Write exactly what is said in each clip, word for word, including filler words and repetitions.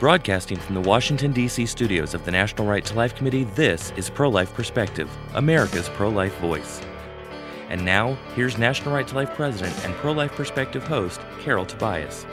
Broadcasting from the Washington, D C studios of the National Right to Life Committee, this is Pro-Life Perspective, America's pro-life voice. And now, here's National Right to Life President and Pro-Life Perspective host, Carol Tobias.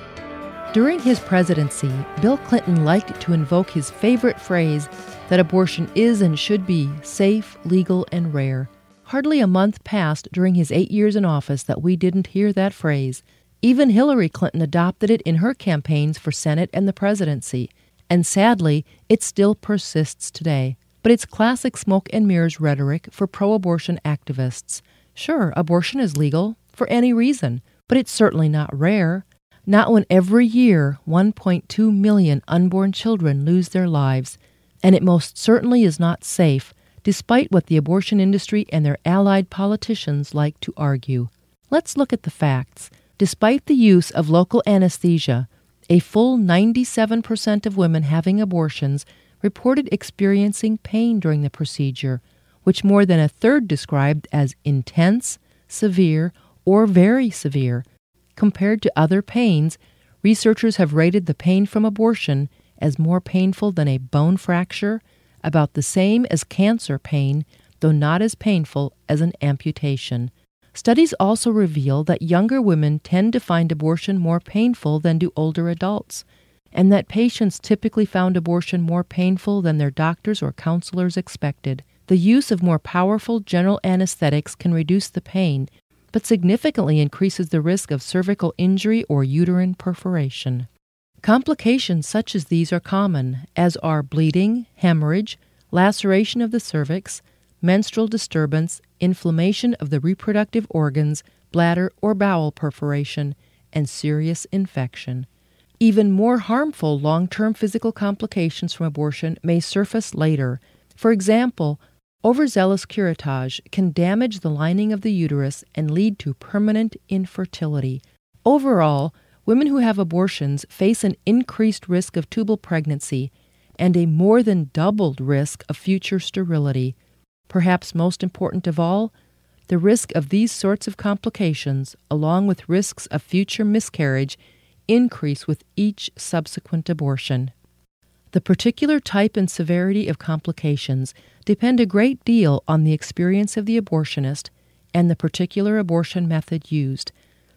During his presidency, Bill Clinton liked to invoke his favorite phrase that abortion is and should be safe, legal, and rare. Hardly a month passed during his eight years in office that we didn't hear that phrase. Even Hillary Clinton adopted it in her campaigns for Senate and the presidency, and sadly, it still persists today. But it's classic smoke and mirrors rhetoric for pro-abortion activists. Sure, abortion is legal for any reason, but it's certainly not rare. Not when every year one point two million unborn children lose their lives, and it most certainly is not safe, despite what the abortion industry and their allied politicians like to argue. Let's look at the facts. Despite the use of local anesthesia, a full ninety-seven percent of women having abortions reported experiencing pain during the procedure, which more than a third described as intense, severe, or very severe. Compared to other pains, researchers have rated the pain from abortion as more painful than a bone fracture, about the same as cancer pain, though not as painful as an amputation. Studies also reveal that younger women tend to find abortion more painful than do older adults, and that patients typically found abortion more painful than their doctors or counselors expected. The use of more powerful general anesthetics can reduce the pain, but significantly increases the risk of cervical injury or uterine perforation. Complications such as these are common, as are bleeding, hemorrhage, laceration of the cervix, menstrual disturbance, inflammation of the reproductive organs, bladder or bowel perforation, and serious infection. Even more harmful long-term physical complications from abortion may surface later. For example, overzealous curettage can damage the lining of the uterus and lead to permanent infertility. Overall, women who have abortions face an increased risk of tubal pregnancy and a more than doubled risk of future sterility. Perhaps most important of all, the risk of these sorts of complications, along with risks of future miscarriage, increase with each subsequent abortion. The particular type and severity of complications depend a great deal on the experience of the abortionist and the particular abortion method used.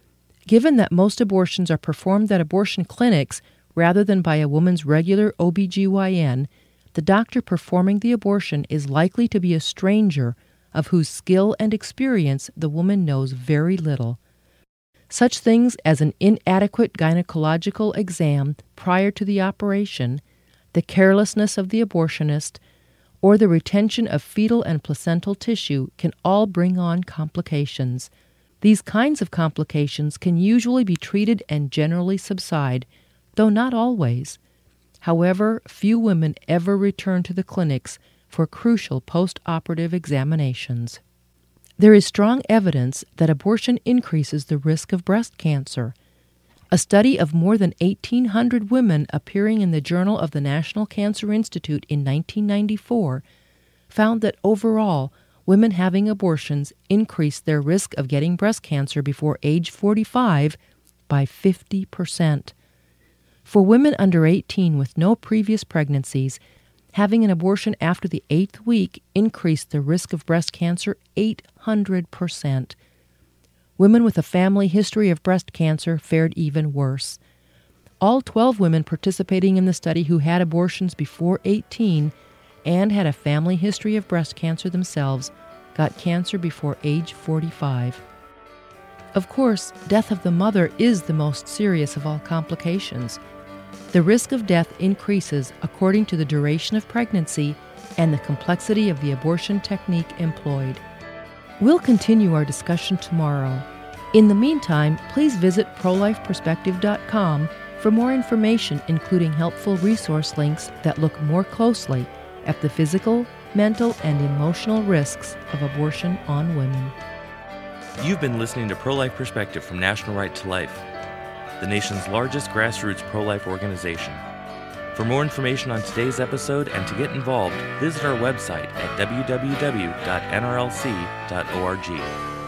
Given that most abortions are performed at abortion clinics rather than by a woman's regular O B G Y N, the doctor performing the abortion is likely to be a stranger of whose skill and experience the woman knows very little. Such things as an inadequate gynecological exam prior to the operation, the carelessness of the abortionist, or the retention of fetal and placental tissue can all bring on complications. These kinds of complications can usually be treated and generally subside, though not always. However, few women ever return to the clinics for crucial post-operative examinations. There is strong evidence that abortion increases the risk of breast cancer. A study of more than eighteen hundred women appearing in the Journal of the National Cancer Institute in nineteen ninety-four found that overall, women having abortions increased their risk of getting breast cancer before age forty-five by fifty percent. For women under eighteen with no previous pregnancies, having an abortion after the eighth week increased the risk of breast cancer eight hundred percent. Women with a family history of breast cancer fared even worse. All twelve women participating in the study who had abortions before eighteen and had a family history of breast cancer themselves got cancer before age forty-five. Of course, death of the mother is the most serious of all complications. The risk of death increases according to the duration of pregnancy and the complexity of the abortion technique employed. We'll continue our discussion tomorrow. In the meantime, please visit pro life perspective dot com for more information, including helpful resource links that look more closely at the physical, mental, and emotional risks of abortion on women. You've been listening to Pro-Life Perspective from National Right to Life, the nation's largest grassroots pro-life organization. For more information on today's episode and to get involved, visit our website at w w w dot n r l c dot org.